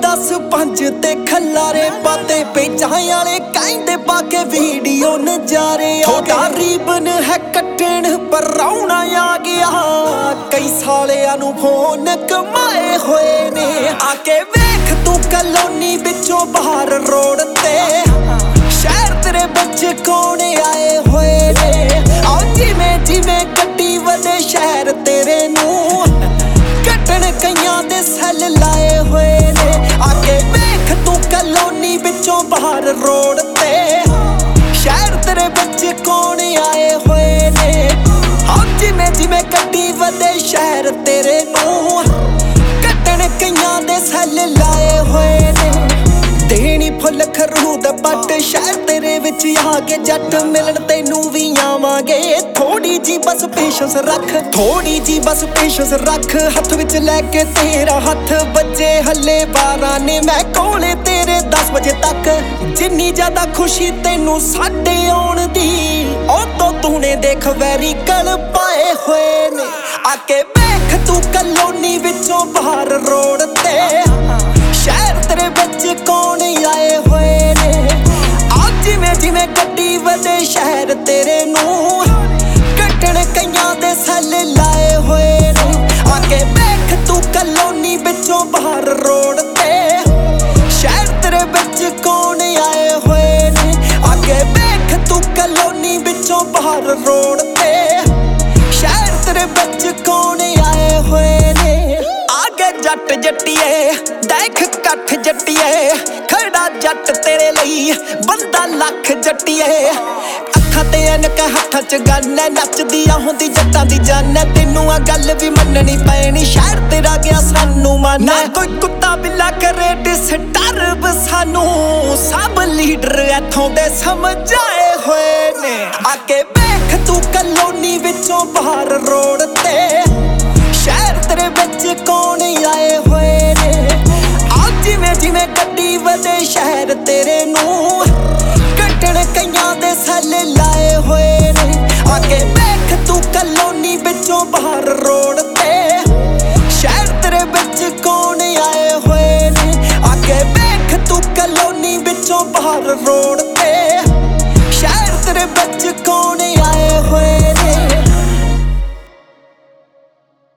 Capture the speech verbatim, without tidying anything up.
दस पंज ते खलारे पाते पेचां वाले कहंदे पाके वीडियो नजारे थोड़ा रीबन है कट्टण पर रौना आ गया कई सालियां नूं फोन कमाए होए ने आके वेख तू कलोनी विचों बाहर रोड ते शहर तेरे बच्चे कौन आए होए ने आ जिवें जिवें गड्डी वधे शहर तेरे नूं कट्टण कईयां दे सैल लाए होए ने आके वेख तू कलोनी विचों बाहर रोड ते शहर तेरे बच्चे कौन आए होए ने आ जिवें जिवें गड्डी वधे शहर तेरे नूं कट्टण कईयां दे सैल लाए होए ने देनी फुल खरूद बट शहर तेरे विच आके जट मिलन तैनू भी आवांगे थोड़ी जी बस पेशेंस रख थोड़ी जी बस पेशेंस रख हथ विच लैके तेरा हथ बजे हले बारह ने मैं कोले तेरे दस बजे तक जिन्नी ज्यादा खुशी तैनू साडे आउण दी ओ तो तूने देख वैरी कल पाए होए ने आके वेख तू कलोनी विचों बाहर रोड ते शहर तेरे बच्चे कौन आए होए ने आ जिवें जिवें गड्डी वधे शहर तेरे नूं कट्टण कईयां दे सैल लाए होए ने आके वेख तू कलोनी विचों बाहर रोड ते शहर तेरे बच्चे कौन आए होए ने आके वेख तू कलोनी विचों बाहर रोड ते शहर तेरे बच्चे कौन आए होए ने आगे जट जट्टिए देख कठ जट्टिए खड़ा जट तेरे लई बंदा लख जट्टिए अखां ते अनक हत्थां च गन नचदिया हुंदी जट्टां दी जान तैनू आ गल भी मननी पैनी शहर तेरा गया सानू मान ना कोई कुत्ता बिल्ला करे डिस्टर्ब सानू सब लीडर इथों दे समझाए होए ने आके वेख तू कलोनी विचों बाहर रोड ते शहर तेरे बच्चे कौन आए होए ने आ जिवें जिवें गड्डी वधे शहर तेरे नूं कट्टण कईयां दे सैल लाए होए ने आके वेख तू कलोनी विचों बाहर रोड ते शहर तेरे बच्चे कौन आए होए ने आके वेख तू कलोनी विचों बाहर रोड